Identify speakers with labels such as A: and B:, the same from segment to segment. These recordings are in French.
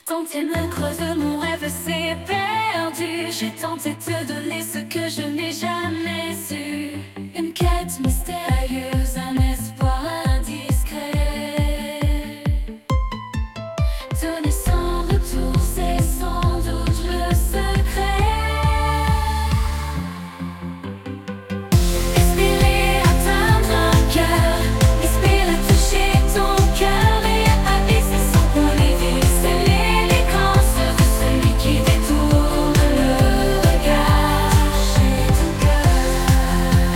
A: Dans tes mains creuses mon rêve s'est perdu. J'ai tenté de te donner ce que je n'ai jamais su. Une quête mystérieuse, un espoir indiscret. Donner sans retour, c'est sans doute le secret. Espérer atteindre un cœur, espérer toucher ton cœur et abaisser son point de vue. C'est l'élégance de celui qui détourne le regard chez ton cœur.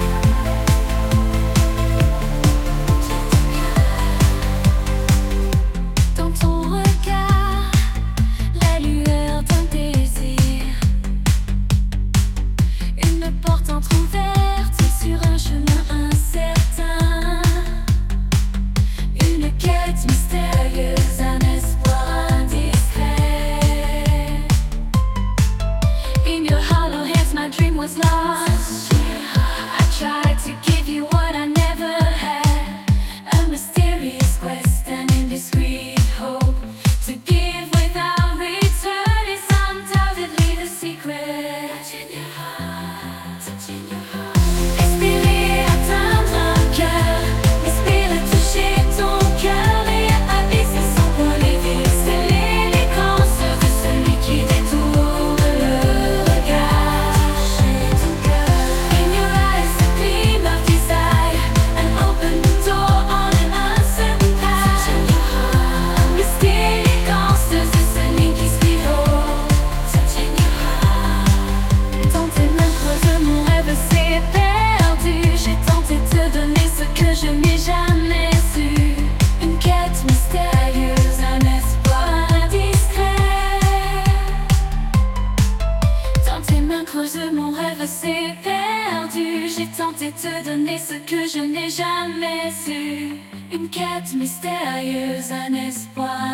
A: Dans ton regard, la lueur d'un désir. Une porte entrouverte sur un chemin incertain. Une quête mystérieuse, un espoir indiscret. In your hollow hands my dream was lost. I tried to give you what I never had. A mysterious quest, an indiscreet hope. To give without return is undoubtedly the secret. Touching your heart, touching your heart. Espérer atteindre un cœur, espérer toucher ton cœur et abaisser son point de vue. C'est l'élégance de celui qui détourne le regard chez ton cœur. In your eyes a gleam of desire, an open door on an uncertain path. Touching your heart, l'élégance de celui qui suit haut. Touching your heart. Dans tes mains creuses mon rêve s'est perdu. J'ai tenté de te donner ce que je n'ai jamais su. Une quête mystérieuse, un espoir indiscret. Dans tes mains creuses mon rêve s'est perdu. J'ai tenté de te donner ce que je n'ai jamais su. Une quête mystérieuse, un espoir